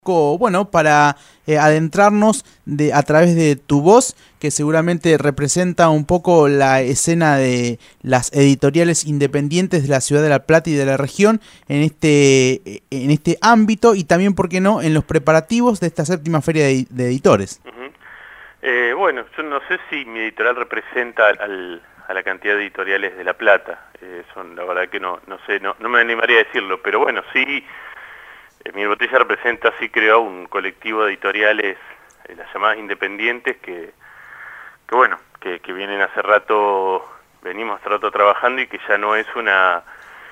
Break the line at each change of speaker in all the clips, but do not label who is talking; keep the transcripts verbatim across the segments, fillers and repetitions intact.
poco, bueno, para eh, adentrarnos de, a través de tu voz, que seguramente representa un poco la escena de las editoriales independientes de la ciudad de La Plata y de la región en este, en este ámbito y también, ¿por qué no?, en los preparativos de esta séptima feria de, de editores.
Uh-huh. eh, bueno, yo no sé si mi editorial representa al, a la cantidad de editoriales de La Plata, eh, son, la verdad que no, no sé, no, no me animaría a decirlo, pero bueno, sí. Eh, Mi Botella representa, sí creo, un colectivo de editoriales, eh, las llamadas independientes, que, que bueno, que, que vienen hace rato, venimos hace rato trabajando y que ya no es una,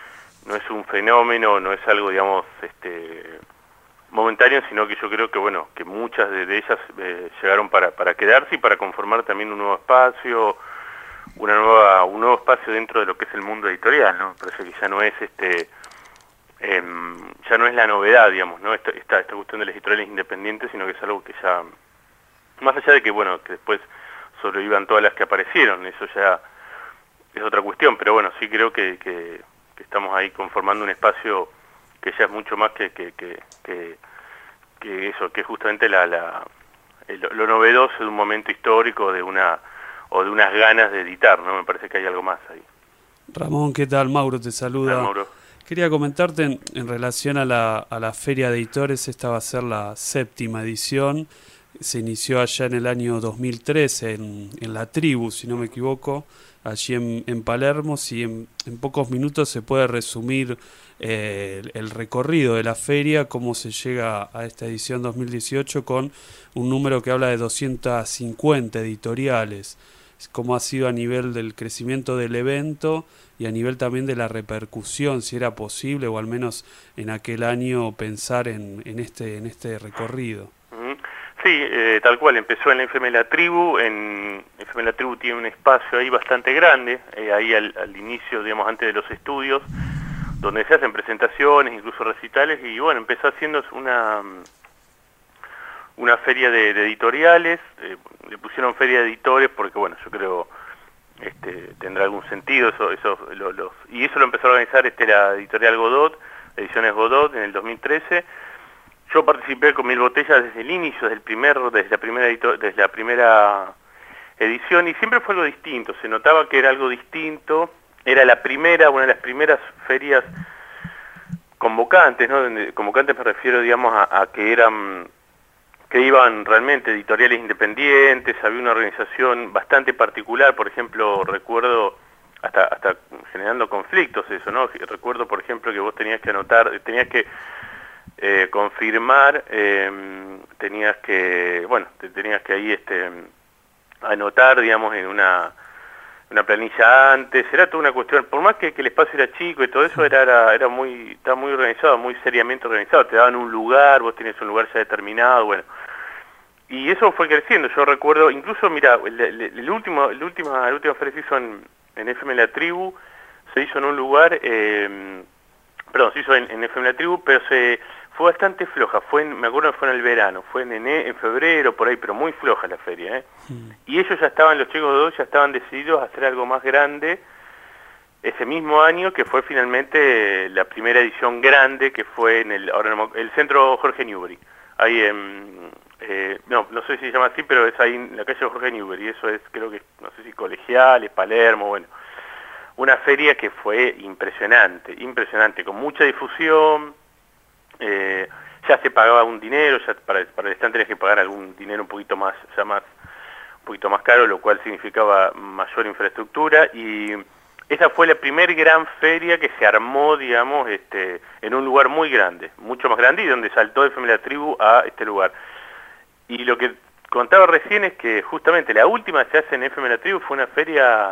no es un fenómeno, no es algo, digamos, este, momentáneo, sino que yo creo que, bueno, que muchas de, de ellas eh, llegaron para, para quedarse y para conformar también un nuevo espacio, una nueva, un nuevo espacio dentro de lo que es el mundo editorial, ¿no? Parece que ya no es este... Eh, ya no es la novedad, digamos, ¿no? Esta, esta, esta cuestión de las editoriales independientes, sino que es algo que ya, más allá de que, bueno, que después sobrevivan todas las que aparecieron, eso ya es otra cuestión, pero bueno, sí creo que, que, que estamos ahí conformando un espacio que ya es mucho más que, que, que, que, que eso, que es justamente la, la, el, lo novedoso de un momento histórico, de una o de unas ganas de editar, ¿no? Me parece que hay algo más ahí.
Ramón, ¿qué tal? Mauro te
Ah,
saluda.
Mauro.
Quería comentarte en, en relación a la, a la Feria de Editores. Esta va a ser la séptima edición. Se inició allá en el año dos mil trece en, en La Tribu, si no me equivoco, allí en, en Palermo. Si en, en pocos minutos se puede resumir eh, el, el recorrido de la feria, cómo se llega a esta edición dos mil dieciocho con un número que habla de doscientas cincuenta editoriales, cómo ha sido a nivel del crecimiento del evento y a nivel también de la repercusión, si era posible o al menos en aquel año pensar en, en, este, en este recorrido.
Sí, eh, tal cual, empezó en la F M La Tribu, en F M La Tribu tiene un espacio ahí bastante grande, eh, ahí al, al inicio, digamos, antes de los estudios, donde se hacen presentaciones, incluso recitales, y bueno, empezó haciendo una, una feria de, de editoriales, eh, le pusieron feria de editores porque, bueno, yo creo... Este, tendrá algún sentido eso, eso lo, los, y eso lo empezó a organizar este, la editorial Godot, Ediciones Godot, en el dos mil trece. Yo participé con Mil Botellas desde el inicio, desde el primer, desde la primera editor, desde la primera edición, y siempre fue algo distinto, se notaba que era algo distinto, era la primera, una de las primeras ferias convocantes, ¿no? Convocantes me refiero, digamos, a, a que eran que iban realmente editoriales independientes, había una organización bastante particular, por ejemplo, recuerdo hasta hasta generando conflictos eso, ¿no? Recuerdo, por ejemplo, que vos tenías que anotar, tenías que eh, confirmar, eh, tenías que, bueno, te tenías que ahí este anotar, digamos, en una una planilla antes, era toda una cuestión, por más que, que el espacio era chico y todo eso, era, era, era muy, estaba muy organizado, muy seriamente organizado, te daban un lugar, vos tenías un lugar ya determinado, bueno, y eso fue creciendo. Yo recuerdo, incluso, mira, el, el, el último, el última, el último feria se hizo en, en F M La Tribu, se hizo en un lugar, eh, perdón, se hizo en, en F M La Tribu, pero se fue bastante floja, fue en, me acuerdo que fue en el verano, fue en, en febrero, por ahí, pero muy floja la feria, ¿eh? Mm. Y ellos ya estaban, los chicos de dos ya estaban decididos a hacer algo más grande ese mismo año, que fue finalmente la primera edición grande, que fue en el, ahora no, el centro Jorge Newbery, ahí en, eh, no, no sé si se llama así, pero es ahí en la calle Jorge Newbery, eso es, creo que, no sé si Colegiales, Palermo, bueno, una feria que fue impresionante, impresionante, con mucha difusión. Eh, ya se pagaba un dinero, ya para, para el stand tenías que pagar algún dinero un poquito más, ya más, un poquito más caro, lo cual significaba mayor infraestructura, y esa fue la primer gran feria que se armó, digamos, este, en un lugar muy grande, mucho más grande, y donde saltó F M La Tribu a este lugar. Y lo que contaba recién es que justamente la última que se hace en F M La Tribu fue una feria,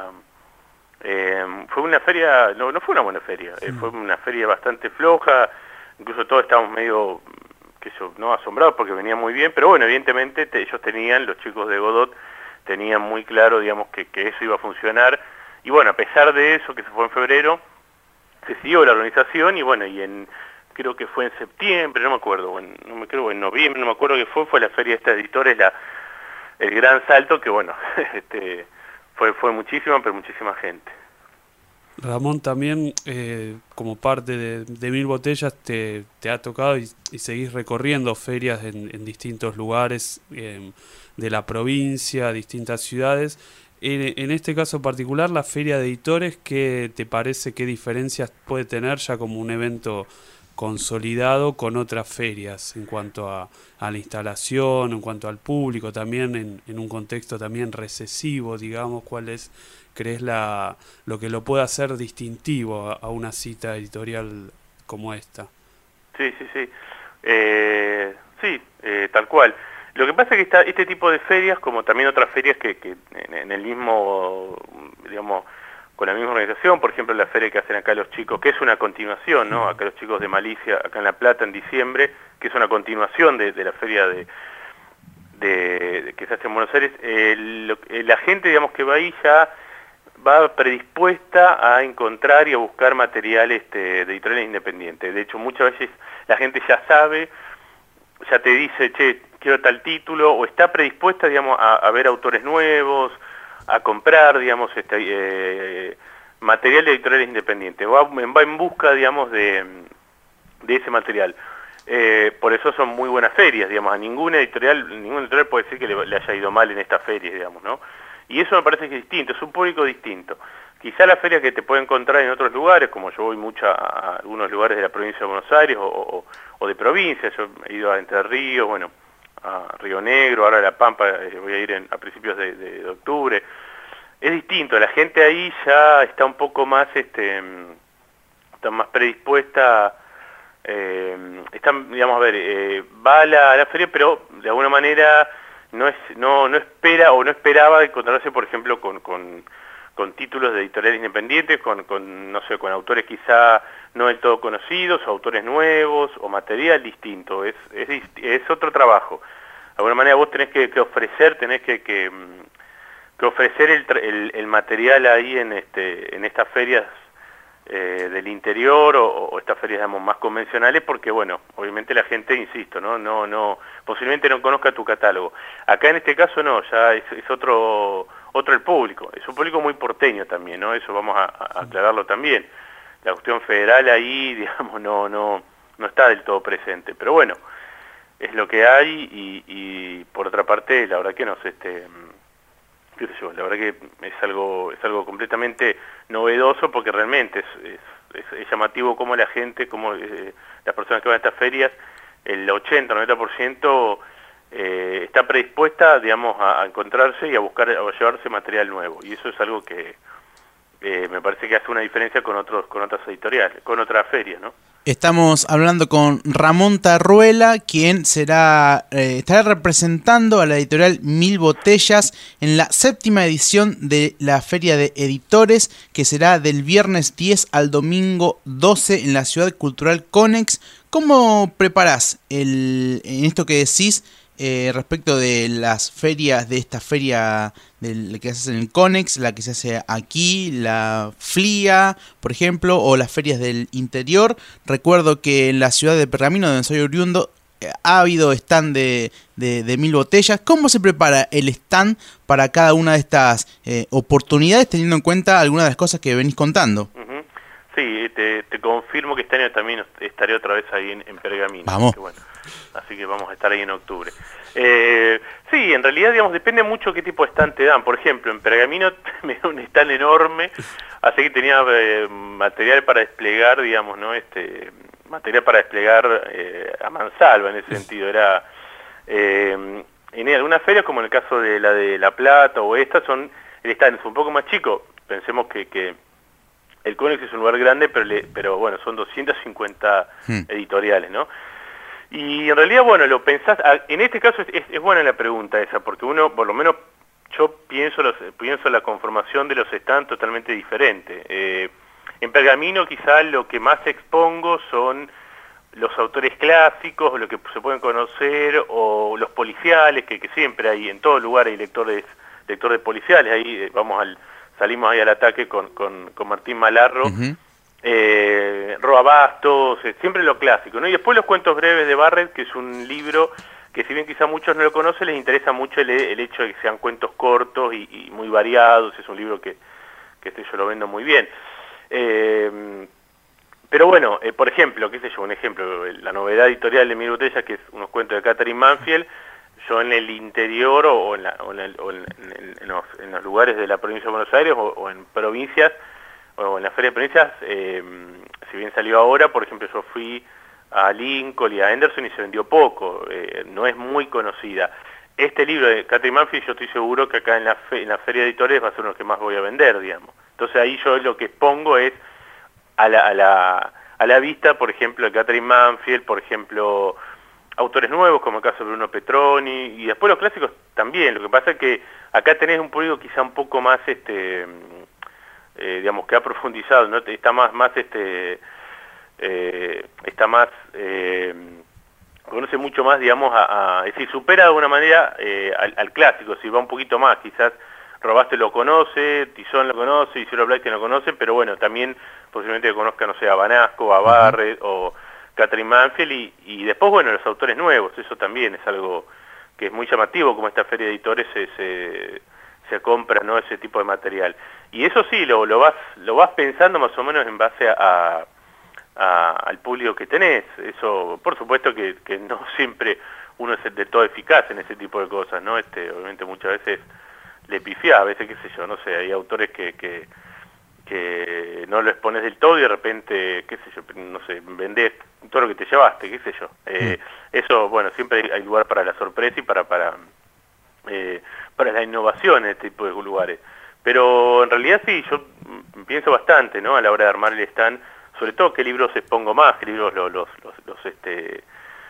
eh, fue una feria, no, no fue una buena feria, eh, fue una feria bastante floja. Incluso todos estábamos medio, que eso, no asombrados porque venía muy bien, pero bueno, evidentemente te, ellos tenían, los chicos de Godot, tenían muy claro, digamos, que, que eso iba a funcionar, y bueno, a pesar de eso, que se fue en febrero, se siguió la organización, y bueno, y en, creo que fue en septiembre, no me acuerdo, o en, no me creo, en noviembre, no me acuerdo qué fue, fue la feria esta de editores, la, el gran salto, que bueno, este, fue, fue muchísima, pero muchísima gente.
Ramón, también eh, como parte de, de Mil Botellas te, te ha tocado y, y seguís recorriendo ferias en, en distintos lugares eh, de la provincia, distintas ciudades. En, en este caso particular, la Feria de Editores, ¿qué te parece, qué diferencias puede tener ya como un evento consolidado con otras ferias en cuanto a, a la instalación, en cuanto al público, también en, en un contexto también recesivo, digamos? ¿Cuál es, crees, la, lo que lo puede hacer distintivo a, a una cita editorial como esta?
Sí, sí, sí. Eh, sí, eh, tal cual. Lo que pasa es que está, este tipo de ferias, como también otras ferias que, que en, en el mismo, digamos, con la misma organización, por ejemplo la feria que hacen acá los chicos, que es una continuación, ¿no? Acá los chicos de Malicia, acá en La Plata en diciembre, que es una continuación de, de la feria de, de, de que se hace en Buenos Aires. Eh, lo, eh, la gente, digamos, que va ahí ya va predispuesta a encontrar y a buscar material este, de editoriales independientes. De hecho, muchas veces la gente ya sabe, ya te dice, che, quiero tal título, o está predispuesta, digamos, a, a ver autores nuevos, a comprar, digamos, este, eh, material de editoriales independientes, va, va en busca, digamos, de, de ese material. Eh, por eso son muy buenas ferias, digamos, a ninguna editorial, ninguna editorial puede decir que le, le haya ido mal en esta feria, digamos, ¿no? Y eso me parece que es distinto, es un público distinto. Quizá la feria que te puede encontrar en otros lugares, como yo voy mucho a, a algunos lugares de la provincia de Buenos Aires o, o, o de provincia, yo he ido a Entre Ríos, bueno, a Río Negro, ahora a La Pampa, eh, voy a ir en, a principios de, de, de octubre. Es distinto, la gente ahí ya está un poco más, este, está más predispuesta, eh, está, digamos, a ver, eh, va a la, a la feria, pero de alguna manera no es, no, no espera o no esperaba encontrarse, por ejemplo, con, con, con títulos de editoriales independientes, con, con, no sé, con autores quizá no del todo conocidos, o autores nuevos, o material distinto, es, es, es otro trabajo. De alguna manera vos tenés que, que ofrecer, tenés que, que, que ofrecer el, el, el material ahí en, este, en estas ferias eh, del interior o, o estas ferias, digamos, más convencionales, porque, bueno, obviamente la gente, insisto, no, no, no, posiblemente no conozca tu catálogo. Acá en este caso no, ya es, es otro, otro el público, es un público muy porteño también, ¿no? Eso vamos a, a aclararlo también. La cuestión federal ahí, digamos, no, no, no está del todo presente, pero bueno, es lo que hay y, y por otra parte, la verdad que no sé, este, qué sé yo, la verdad que es algo, es algo completamente novedoso porque realmente es, es, es, es llamativo cómo la gente, cómo eh, las personas que van a estas ferias, el ochenta, noventa por ciento eh, está predispuesta, digamos, a, a encontrarse y a buscar, a llevarse material nuevo, y eso es algo que Eh, me parece que hace una diferencia con otros, con otras editoriales, con otras ferias, ¿no?
Estamos hablando con Ramón Tarruela, quien será eh, estará representando a la editorial Mil Botellas en la séptima edición de la Feria de Editores, que será del viernes diez al domingo doce en la Ciudad Cultural Conex. ¿Cómo preparás el, en esto que decís eh, respecto de las ferias, de esta feria de que se hace en el Conex, la que se hace aquí, la F L I A, por ejemplo, o las ferias del interior? Recuerdo que en la ciudad de Pergamino, donde soy oriundo, eh, ha habido stand de, de, de Mil Botellas. ¿Cómo se prepara el stand para cada una de estas eh, oportunidades, teniendo en cuenta algunas de las cosas que venís contando?
Uh-huh. Sí, te, te confirmo que este año también estaré otra vez ahí en, en Pergamino.
Vamos.
Así que, bueno, así que vamos a estar ahí en octubre. Eh, sí, en realidad, digamos, depende mucho qué tipo de stand te dan. Por ejemplo, en Pergamino me dio un stand enorme, así que tenía eh, material para desplegar, digamos, ¿no? Este, material para desplegar eh, a mansalva en ese sentido. Era eh, en algunas ferias, como en el caso de la de La Plata o esta, son el stand es un poco más chico. Pensemos que, que el Conex es un lugar grande, pero, le, pero bueno, son doscientas cincuenta hmm. editoriales, ¿no? Y en realidad, bueno, lo pensás, en este caso es, es, es buena la pregunta esa, porque uno, por lo menos, yo pienso, los, pienso la conformación de los stands totalmente diferente. Eh, en Pergamino quizá lo que más expongo son los autores clásicos, lo que se pueden conocer, o los policiales, que, que siempre hay, en todo lugar hay lectores, lectores policiales, ahí vamos al, salimos ahí al ataque con, con, con Martín Malarro, uh-huh. Eh, Roa Bastos, eh, siempre lo clásico, ¿no? Y después los cuentos breves de Barrett, que es un libro que si bien quizá muchos no lo conocen, les interesa mucho el, el hecho de que sean cuentos cortos y, y muy variados. Es un libro que, que este yo lo vendo muy bien. Eh, pero bueno, eh, por ejemplo, qué sé yo, un ejemplo, la novedad editorial de Mil Botellas, que es unos cuentos de Catherine Manfield, yo en el interior o en, la, o en, el, o en, en, en, los, en los lugares de la provincia de Buenos Aires o, o en provincias, o en la feria de provincias, eh, si bien salió ahora, por ejemplo, yo fui a Lincoln y a Henderson y se vendió poco, eh, no es muy conocida. Este libro de Catherine Manfield yo estoy seguro que acá en la, fe, en la feria de editores va a ser uno que más voy a vender, digamos. Entonces ahí yo lo que expongo es a la, a la, a la vista, por ejemplo, de Catherine Manfield, por ejemplo, autores nuevos como el caso de Bruno Petroni, y después los clásicos también. Lo que pasa es que acá tenés un público quizá un poco más, este, eh, digamos, que ha profundizado, ¿no? Está más, más, este, eh, está más, eh, conoce mucho más, digamos, a, a, es decir, supera de alguna manera eh, al, al clásico, si va un poquito más, quizás Robaste lo conoce, Tizón lo conoce, Isidro Blackstein lo conoce, pero bueno, también posiblemente conozca, no sé, a Banasco, a Barrett, uh-huh. o Catherine Manfield, y, y después, bueno, los autores nuevos, eso también es algo que es muy llamativo, como esta feria de editores se, se, se compra, ¿no?, ese tipo de material. Y eso sí, lo, lo, vas, lo vas pensando más o menos en base a, a, al público que tenés. Eso, por supuesto que, que no siempre uno es de todo eficaz en ese tipo de cosas, ¿no? Este, obviamente muchas veces le pifiás, a veces, qué sé yo, no sé, hay autores que, que, que no lo expones del todo y de repente, qué sé yo, no sé, vendés todo lo que te llevaste, qué sé yo. Eh, mm. Eso, bueno, siempre hay lugar para la sorpresa y para, para, eh, para la innovación en este tipo de lugares. Pero en realidad sí, yo pienso bastante, ¿no?, a la hora de armar el stand, sobre todo qué libros expongo más, qué libros los, los, los, los, este,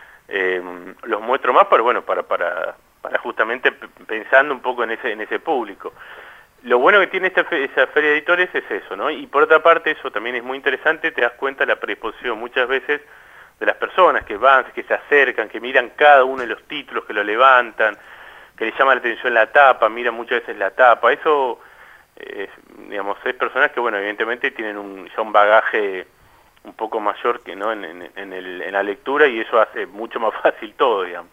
eh, los muestro más, pero bueno, para... para para justamente pensando un poco en ese en ese público. Lo bueno que tiene esta fe, esa feria de editores es eso, ¿no? Y por otra parte, eso también es muy interesante, te das cuenta de la predisposición muchas veces de las personas que van, que se acercan, que miran cada uno de los títulos, que lo levantan, que les llama la atención la tapa, miran muchas veces la tapa. Eso, eh, digamos, es personas que, bueno, evidentemente tienen un, ya un bagaje un poco mayor que, ¿no?, en, en, en, el, en la lectura, y eso hace mucho más fácil todo, digamos.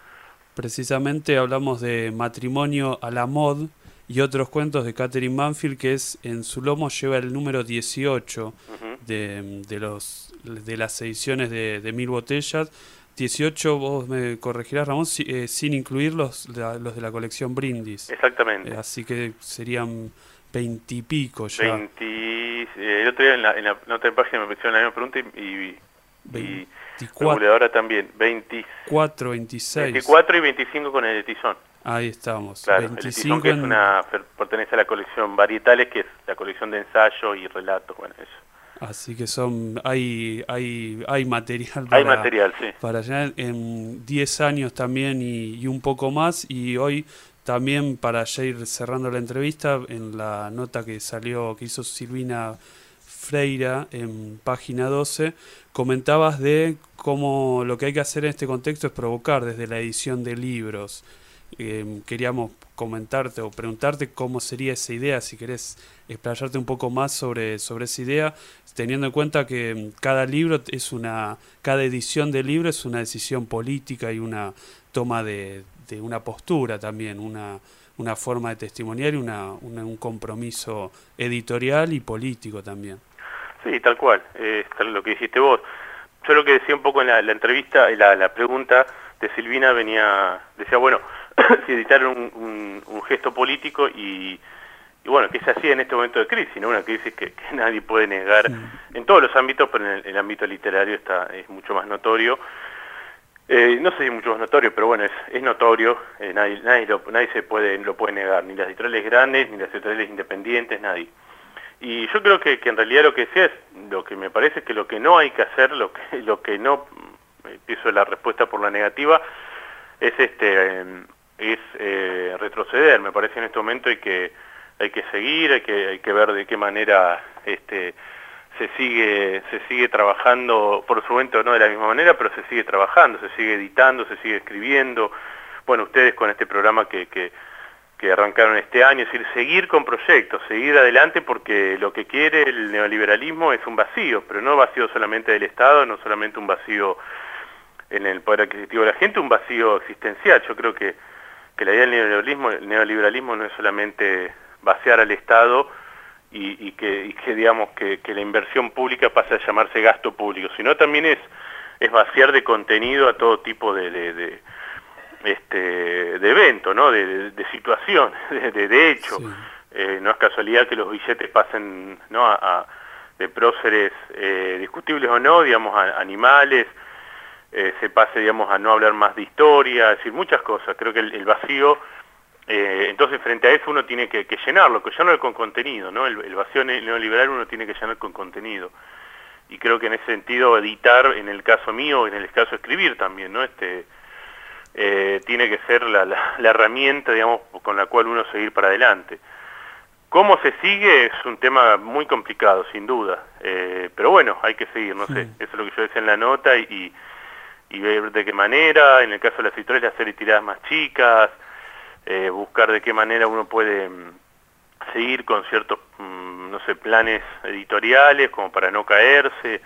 Precisamente hablamos de Matrimonio a la Mod y otros cuentos de Catherine Manfield, que es en su lomo lleva el número dieciocho uh-huh. de, de, los, de las ediciones de, de Mil Botellas. dieciocho, vos me corregirás, Ramón, si, eh, sin incluir los, la, los de la colección Brindis.
Exactamente.
Eh, así que serían veintipico ya.
veinte, eh, el otro día en la, en la, en la otra página me pusieron la misma pregunta y... y, y
veinticuatro,
ahora también,
veinticuatro, veintiséis.
veinticuatro y veinticinco con el de Tizón.
Ahí estamos.
Claro,
veinticinco
el Tizón, que
en...
es una, pertenece a la colección Varietales, que es la colección de ensayos y relatos, bueno, eso.
Así que son hay hay hay material
para, hay
para,
material, sí.
para llenar en diez años también y, y un poco más. Y hoy también, para ya ir cerrando la entrevista, en la nota que salió, que hizo Silvina Freira en página doce, comentabas de cómo lo que hay que hacer en este contexto es provocar desde la edición de libros. Eh, queríamos comentarte o preguntarte cómo sería esa idea, si querés explayarte un poco más sobre, sobre esa idea, teniendo en cuenta que cada libro es una, cada edición de libro es una decisión política y una toma de, de una postura también, una, una forma de testimoniar y una, una, un compromiso editorial y político también.
Sí, tal cual, eh, tal lo que dijiste vos. Yo lo que decía un poco en la, la entrevista, la, la pregunta de Silvina venía, decía, bueno, si editar un, un, un gesto político y, y bueno, que se hacía en este momento de crisis, ¿no? Una crisis que, que nadie puede negar sí. en todos los ámbitos, pero en el, el ámbito literario está es mucho más notorio. Eh, no sé si mucho más notorio, pero bueno, es, es notorio, eh, nadie, nadie, lo, nadie se puede, lo puede negar, ni las editoriales grandes, ni las editoriales independientes, nadie. Y yo creo que, que en realidad lo que decía es, lo que me parece es que lo que no hay que hacer, lo que, lo que no, empiezo la respuesta por la negativa, es este eh, es eh, retroceder. Me parece en este momento hay que hay que seguir, hay que hay que ver de qué manera este se sigue se sigue trabajando, por su momento no de la misma manera, pero se sigue trabajando, se sigue editando, se sigue escribiendo. Bueno, ustedes con este programa que, que que arrancaron este año, es decir, seguir con proyectos, seguir adelante, porque lo que quiere el neoliberalismo es un vacío, pero no vacío solamente del Estado, no solamente un vacío en el poder adquisitivo de la gente, un vacío existencial. Yo creo que, que la idea del neoliberalismo, el neoliberalismo no es solamente vaciar al Estado y, y, que, y que digamos que, que la inversión pública pase a llamarse gasto público, sino también es, es vaciar de contenido a todo tipo de, de, de, este, de evento, ¿no? de, de, de situación, de, de, de hecho. Sí. Eh, no es casualidad que los billetes pasen, ¿no? a, a de próceres eh, discutibles o no, digamos, a animales, eh, se pase, digamos, a no hablar más de historia, es decir, muchas cosas. Creo que el, el vacío, eh, entonces frente a eso uno tiene que, que llenarlo, que llenarlo con contenido, ¿no? El, el vacío neoliberal uno tiene que llenar con contenido. Y creo que en ese sentido editar, en el caso mío, en el caso de escribir también, ¿no? Este, eh, tiene que ser la, la, la herramienta, digamos, con la cual uno seguir para adelante. ¿Cómo se sigue? Es un tema muy complicado, sin duda. Eh, pero bueno, hay que seguir, no sí. sé. Eso es lo que yo decía en la nota y, y ver de qué manera, en el caso de las editoriales, hacer tiradas más chicas, eh, buscar de qué manera uno puede mm, seguir con ciertos, mm, no sé, planes editoriales, como para no caerse.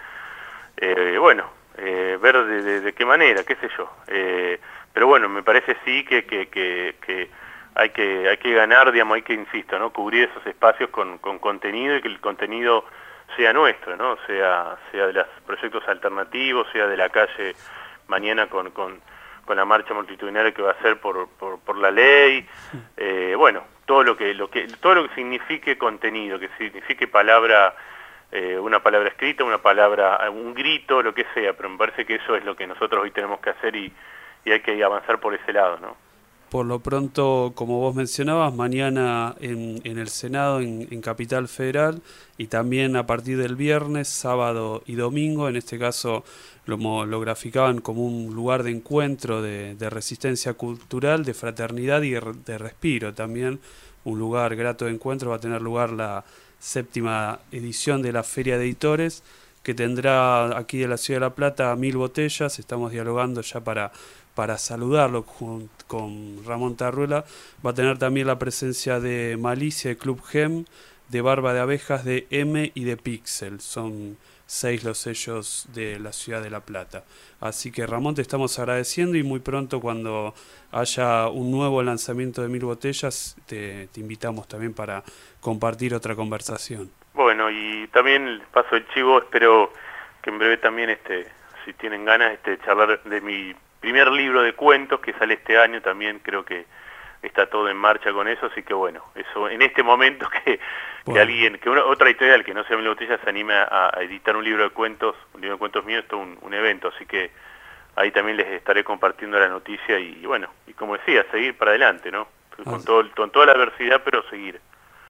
Eh, bueno, eh, ver de, de, de qué manera, qué sé yo. Eh, pero bueno, me parece sí que... que, que, que hay que hay que ganar, digamos, hay que, insisto, ¿no? Cubrir esos espacios con, con contenido y que el contenido sea nuestro, ¿no? Sea, sea de los proyectos alternativos, sea de la calle mañana con, con, con la marcha multitudinaria que va a ser por, por, por la ley, eh, bueno, todo lo que, lo que, todo lo que signifique contenido, que signifique palabra, eh, una palabra escrita, una palabra, un grito, lo que sea, pero me parece que eso es lo que nosotros hoy tenemos que hacer y, y hay que avanzar por ese lado, ¿no?
Por lo pronto, como vos mencionabas, mañana en, en el Senado, en, en Capital Federal, y también a partir del viernes, sábado y domingo, en este caso lo, lo graficaban como un lugar de encuentro, de, de resistencia cultural, de fraternidad y de, de respiro también, un lugar grato de encuentro. Va a tener lugar la séptima edición de la Feria de Editores, que tendrá aquí de la Ciudad de La Plata mil botellas. Estamos dialogando ya para... para saludarlo con, con Ramón Tarruela. Va a tener también la presencia de Malicia, de Club Gem, de Barba de Abejas, de M y de Pixel. Son seis los sellos de la Ciudad de La Plata. Así que, Ramón, te estamos agradeciendo y muy pronto, cuando haya un nuevo lanzamiento de Mil Botellas, te, te invitamos también para compartir otra conversación.
Bueno, y también paso el chivo, espero que en breve también, este, si tienen ganas, este, charlar de mi primer libro de cuentos que sale este año. También creo que está todo en marcha con eso, así que bueno, eso en este momento que, bueno. que alguien, que una, otra editorial que no sea Mil Botellas se anime a, a editar un libro de cuentos, un libro de cuentos mío, esto es un, un evento, así que ahí también les estaré compartiendo la noticia y, y bueno, y como decía, seguir para adelante, ¿no? Con, todo, con toda la adversidad, pero seguir.